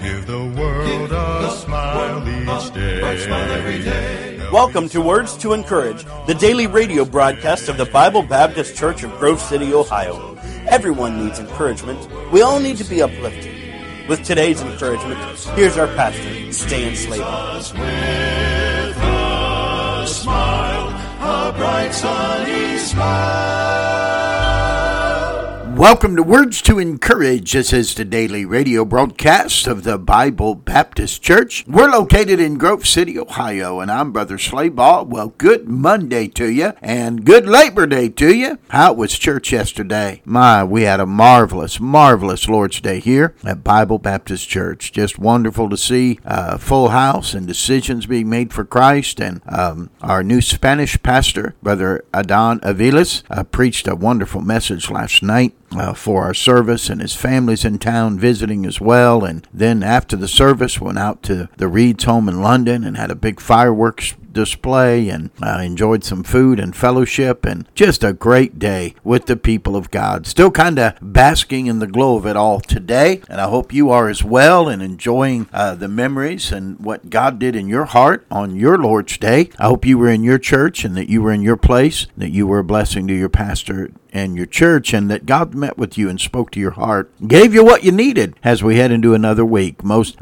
Give the world a smile each day. Welcome to Words to Encourage, the daily radio broadcast of the Bible Baptist Church of Grove City, Ohio. Everyone needs encouragement. We all need to be uplifted. With today's encouragement, here's our pastor, Stan Slater. With a smile, a bright sunny smile. Welcome to Words to Encourage. This is the daily radio broadcast of the Bible Baptist Church. We're located in Grove City, Ohio, and I'm Brother Slayball. Well, good Monday to you, and good Labor Day to you. How was church yesterday? We had a marvelous Lord's Day here at Bible Baptist Church. Just wonderful to see a full house and decisions being made for Christ. And our new Spanish pastor, Brother Adán Aviles, preached a wonderful message last night for our service, and his family's in town visiting as well. And then after the service, went out to the Reed's home in London and had a big fireworks display and enjoyed some food and fellowship, and just a great day with the people of God. Still kind of basking in the glow of it all today, and I hope you are as well and enjoying the memories and what God did in your heart on your Lord's Day. I hope you were in your church and that you were in your place, that you were a blessing to your pastor and your church, and that God met with you and spoke to your heart, gave you what you needed as we head into another week.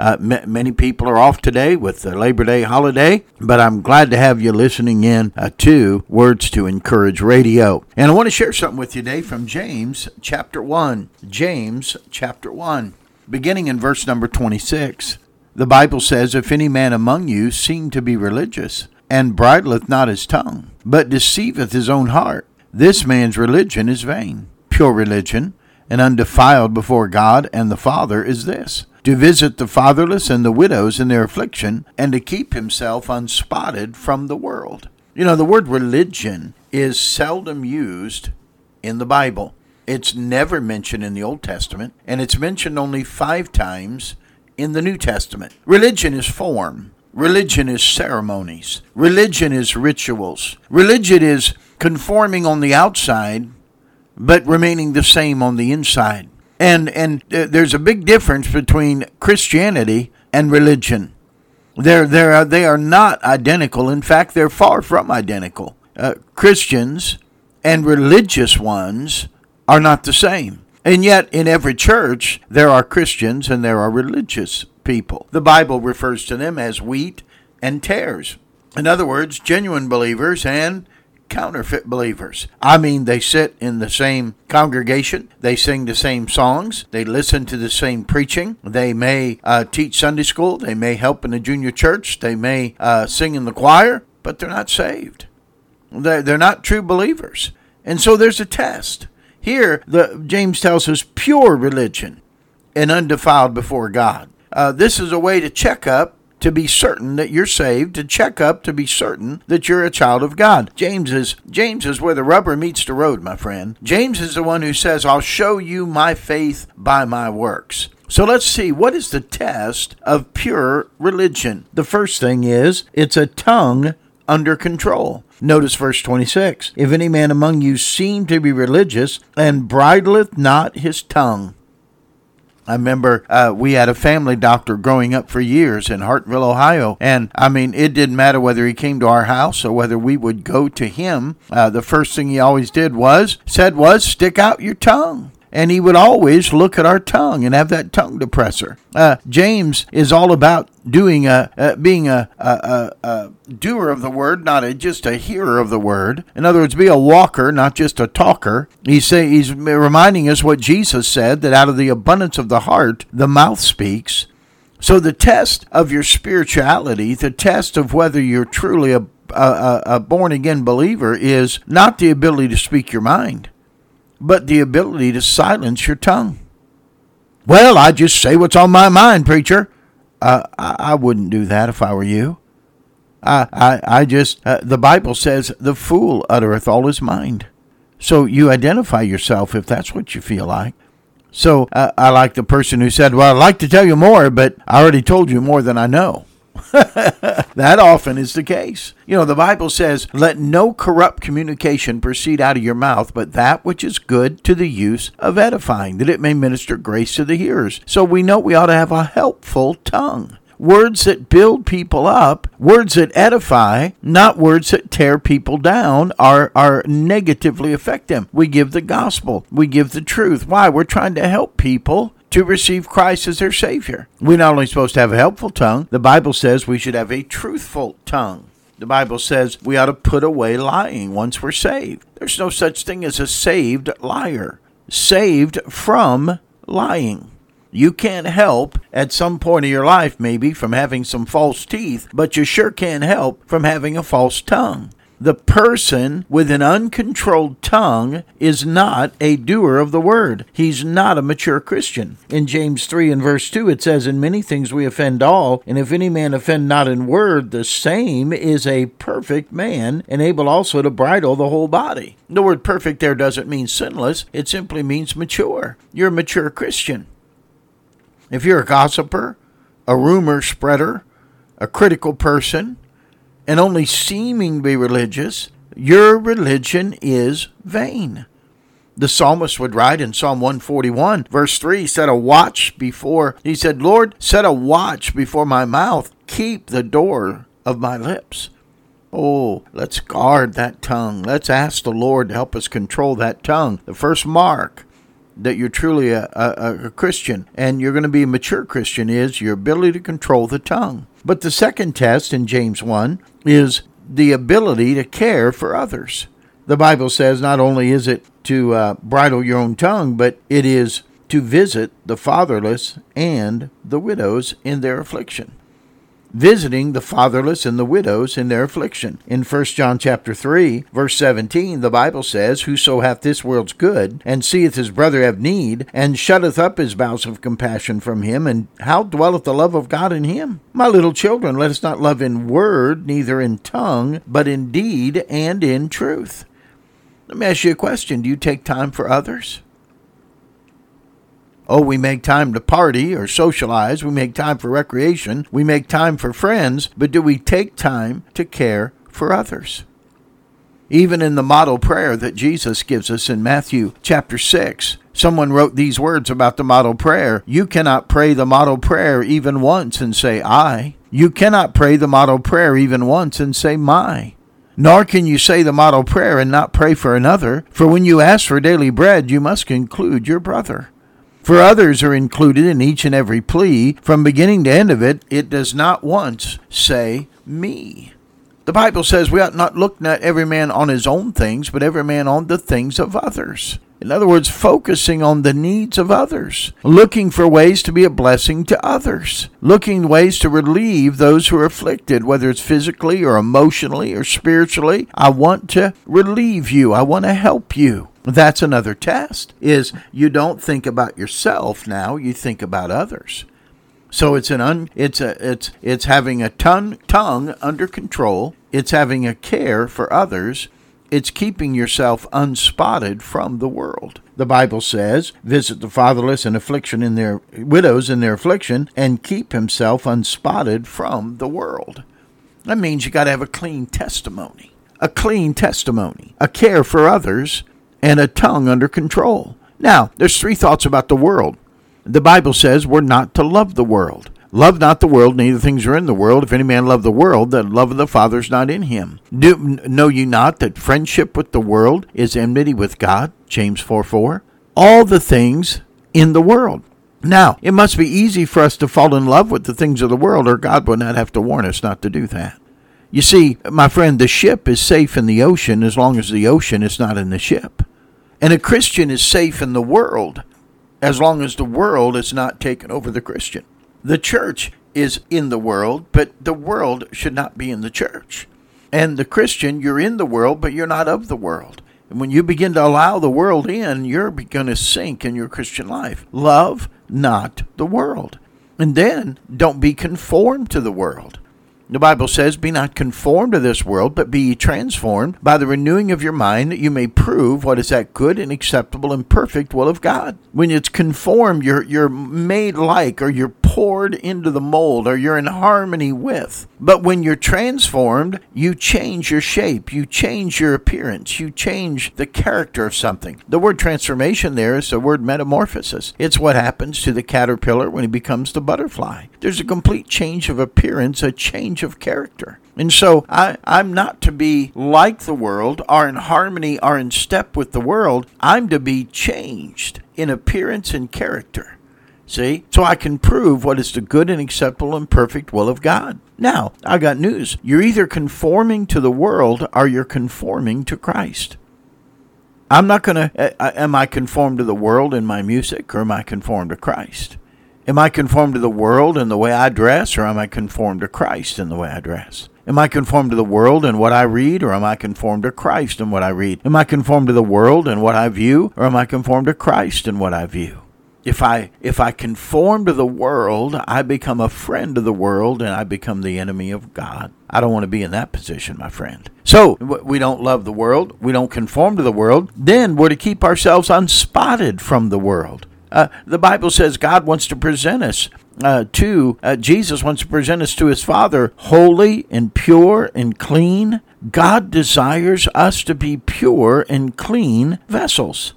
Many people are off today with the Labor Day holiday, but I'm glad to have you listening in to Words to Encourage Radio. And I want to share something with you today from James chapter 1. James chapter 1, beginning in verse number 26. The Bible says, "If any man among you seem to be religious, and bridleth not his tongue, but deceiveth his own heart, this man's religion is vain. Pure religion and undefiled before God and the Father is this, to visit the fatherless and the widows in their affliction, and to keep himself unspotted from the world." You know, the word religion is seldom used in the Bible. It's never mentioned in the Old Testament, and it's mentioned only 5 times in the New Testament. Religion is form. Religion is ceremonies. Religion is rituals. Religion is conforming on the outside, but remaining the same on the inside. And there's a big difference between Christianity and religion. They are not identical. In fact, they're far from identical. Christians and religious ones are not the same. And yet, in every church, there are Christians and there are religious people. The Bible refers to them as wheat and tares. In other words, genuine believers and counterfeit believers. I mean, they sit in the same congregation, they sing the same songs, they listen to the same preaching, they may teach Sunday school, they may help in the junior church, they may sing in the choir, but they're not saved. They're not true believers. And so there's a test. Here, James tells us pure religion and undefiled before God. This is a way to check up to be certain that you're saved, to check up to be certain that you're a child of God. James is where the rubber meets the road, my friend. James is the one who says, "I'll show you my faith by my works." So let's see, what is the test of pure religion? The first thing is, it's a tongue under control. Notice verse 26. "If any man among you seem to be religious, and bridleth not his tongue." I remember we had a family doctor growing up for years in Hartville, Ohio. And, I mean, it didn't matter whether he came to our house or whether we would go to him. The first thing he always said was, "Stick out your tongue." And he would always look at our tongue and have that tongue depressor. James is all about being a doer of the word, not just a hearer of the word. In other words, be a walker, not just a talker. He's reminding us what Jesus said, that out of the abundance of the heart, the mouth speaks. So the test of your spirituality, the test of whether you're truly a born-again believer, is not the ability to speak your mind, but the ability to silence your tongue. "Well, I just say what's on my mind, preacher." I wouldn't do that if I were you. The Bible says, "The fool uttereth all his mind." So you identify yourself if that's what you feel like. So I like the person who said, "Well, I'd like to tell you more, but I already told you more than I know." That often is the case. The Bible says, let no corrupt communication proceed out of your mouth, but that which is good to the use of edifying, that it may minister grace to the hearers. So we know we ought to have a helpful tongue. Words that build people up, words that edify, not words that tear people down or negatively affect them. We give the gospel. We give the truth. Why? We're trying to help people to receive Christ as their Savior. We're not only supposed to have a helpful tongue, the Bible says we should have a truthful tongue. The Bible says we ought to put away lying once we're saved. There's no such thing as a saved liar. Saved from lying. You can't help at some point of your life maybe from having some false teeth, but you sure can help from having a false tongue. The person with an uncontrolled tongue is not a doer of the word. He's not a mature Christian. In James 3 and verse 2, it says, in many things we offend all, and if any man offend not in word, the same is a perfect man, and able also to bridle the whole body. The word perfect there doesn't mean sinless. It simply means mature. You're a mature Christian. If you're a gossiper, a rumor spreader, a critical person, and only seeming to be religious, your religion is vain. The psalmist would write in Psalm 141, verse 3, he said, Lord, set a watch before my mouth, keep the door of my lips. Oh, let's guard that tongue. Let's ask the Lord to help us control that tongue. The first mark that you're truly a Christian and you're going to be a mature Christian is your ability to control the tongue. But the second test in James 1 is the ability to care for others. The Bible says not only is it to bridle your own tongue, but it is to visit the fatherless and the widows in their affliction. Visiting the fatherless and the widows in their affliction. In 1 John chapter 3, verse 17, the Bible says, whoso hath this world's good, and seeth his brother have need, and shutteth up his bowels of compassion from him, and how dwelleth the love of God in him? My little children, let us not love in word, neither in tongue, but in deed and in truth. Let me ask you a question. Do you take time for others? Oh, we make time to party or socialize. We make time for recreation. We make time for friends. But do we take time to care for others? Even in the model prayer that Jesus gives us in Matthew chapter 6, someone wrote these words about the model prayer. You cannot pray the model prayer even once and say, I. You cannot pray the model prayer even once and say, my. Nor can you say the model prayer and not pray for another. For when you ask for daily bread, you must include your brother. For others are included in each and every plea. From beginning to end of it, it does not once say me. The Bible says we ought not look at every man on his own things, but every man on the things of others. In other words, focusing on the needs of others. Looking for ways to be a blessing to others. Looking ways to relieve those who are afflicted, whether it's physically or emotionally or spiritually. I want to relieve you. I want to help you. That's another test, is you don't think about yourself now, you think about others. So it's having a tongue under control, it's having a care for others, it's keeping yourself unspotted from the world. The Bible says, visit the fatherless and affliction in their widows in their affliction, and keep himself unspotted from the world. That means you got to have a clean testimony, a care for others, and a tongue under control. Now, there's three thoughts about the world. The Bible says we're not to love the world. Love not the world, neither things are in the world. If any man love the world, the love of the Father is not in him. Know you not that friendship with the world is enmity with God? James 4:4. All the things in the world. Now, it must be easy for us to fall in love with the things of the world, or God would not have to warn us not to do that. You see, my friend, the ship is safe in the ocean as long as the ocean is not in the ship. And a Christian is safe in the world as long as the world is not taken over the Christian. The church is in the world, but the world should not be in the church. And the Christian, you're in the world, but you're not of the world. And when you begin to allow the world in, you're going to sink in your Christian life. Love not the world. And then don't be conformed to the world. The Bible says, be not conformed to this world, but be ye transformed by the renewing of your mind, that you may prove what is that good and acceptable and perfect will of God. When it's conformed, you're made like, or you're poured into the mold, or you're in harmony with. But when you're transformed, you change your shape, you change your appearance, you change the character of something. The word transformation there is the word metamorphosis. It's what happens to the caterpillar when he becomes the butterfly. There's a complete change of appearance, a change of character. And so I'm not to be like the world, or in harmony, or in step with the world. I'm to be changed in appearance and character. See? So I can prove what is the good and acceptable and perfect will of God. Now, I got news. You're either conforming to the world or you're conforming to Christ. I'm not going to, am I conformed to the world in my music, or am I conformed to Christ? Am I conformed to the world in the way I dress, or am I conformed to Christ in the way I dress? Am I conformed to the world in what I read, or am I conformed to Christ in what I read? Am I conformed to the world in what I view, or am I conformed to Christ in what I view? If I conform to the world, I become a friend of the world, and I become the enemy of God. I don't want to be in that position, my friend. So we don't love the world. We don't conform to the world. Then we're to keep ourselves unspotted from the world. The Bible says God wants to present us Jesus wants to present us to his Father holy and pure and clean. God desires us to be pure and clean vessels.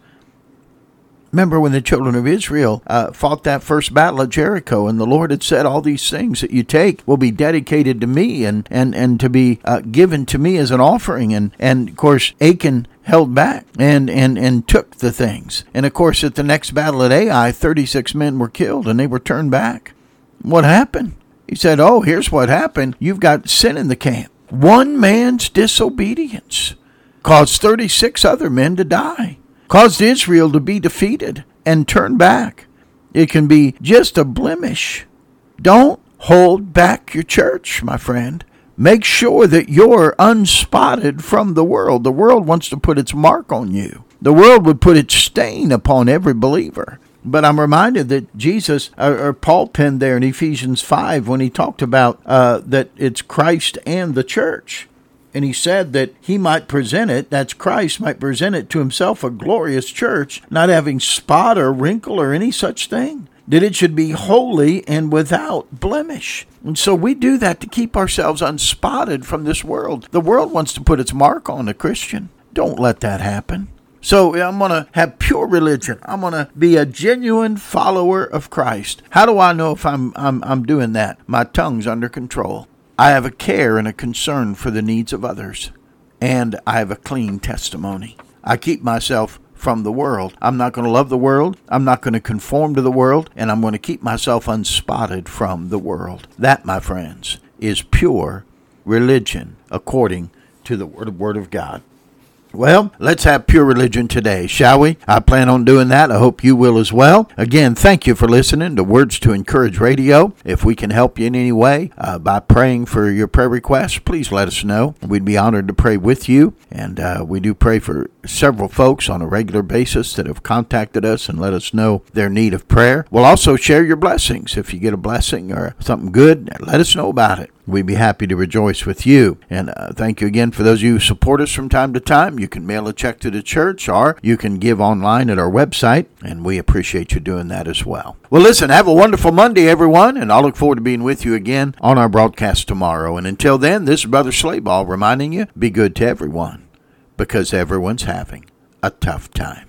Remember when the children of Israel fought that first battle at Jericho, and the Lord had said, all these things that you take will be dedicated to me and to be given to me as an offering. And of course, Achan held back and took the things. And of course, at the next battle at Ai, 36 men were killed, and they were turned back. What happened? He said, oh, here's what happened. You've got sin in the camp. One man's disobedience caused 36 other men to die. Caused Israel to be defeated and turn back. It can be just a blemish. Don't hold back your church, my friend. Make sure that you're unspotted from the world. The world wants to put its mark on you. The world would put its stain upon every believer. But I'm reminded that Jesus, or Paul penned there in Ephesians 5 when he talked about that it's Christ and the church. And he said that he might present it, that's Christ, might present it to himself a glorious church, not having spot or wrinkle or any such thing. That it should be holy and without blemish. And so we do that to keep ourselves unspotted from this world. The world wants to put its mark on a Christian. Don't let that happen. So I'm going to have pure religion. I'm going to be a genuine follower of Christ. How do I know if I'm doing that? My tongue's under control. I have a care and a concern for the needs of others, and I have a clean testimony. I keep myself from the world. I'm not going to love the world. I'm not going to conform to the world, and I'm going to keep myself unspotted from the world. That, my friends, is pure religion according to the Word of God. Well, let's have pure religion today, shall we? I plan on doing that. I hope you will as well. Again, thank you for listening to Words to Encourage Radio. If we can help you in any way by praying for your prayer requests, please let us know. We'd be honored to pray with you. And we do pray for several folks on a regular basis that have contacted us and let us know their need of prayer. We'll also share your blessings. If you get a blessing or something good, let us know about it. We'd be happy to rejoice with you. And thank you again for those of you who support us from time to time. You can mail a check to the church, or you can give online at our website, and we appreciate you doing that as well. Well, listen, have a wonderful Monday, everyone, and I'll look forward to being with you again on our broadcast tomorrow. And until then, this is Brother Slayball reminding you, be good to everyone, because everyone's having a tough time.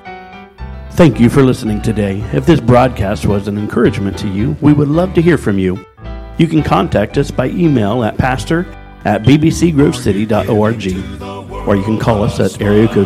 Thank you for listening today. If this broadcast was an encouragement to you, we would love to hear from you. You can contact us by email at pastor@bbcgrovecity.org, or you can call us at area code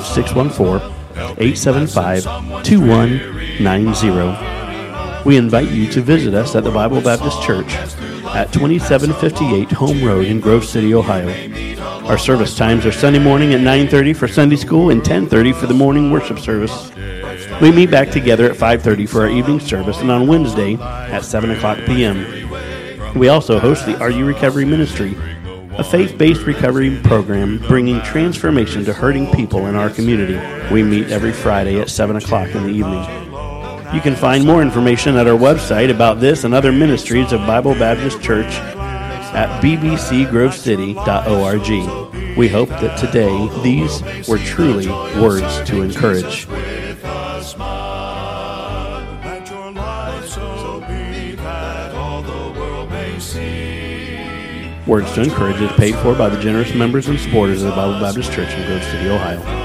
614-875-2190. We invite you to visit us at the Bible Baptist Church at 2758 Home Road in Grove City, Ohio. Our service times are Sunday morning at 9:30 for Sunday school and 10:30 for the morning worship service. We meet back together at 5:30 for our evening service, and on Wednesday at 7 o'clock p.m. We also host the Are You Recovery Ministry, a faith-based recovery program bringing transformation to hurting people in our community. We meet every Friday at 7 o'clock in the evening. You can find more information at our website about this and other ministries of Bible Baptist Church at bbcgrovecity.org. We hope that today these were truly words to encourage. Words to Encourage is paid for by the generous members and supporters of the Bible Baptist Church in Grove City, Ohio.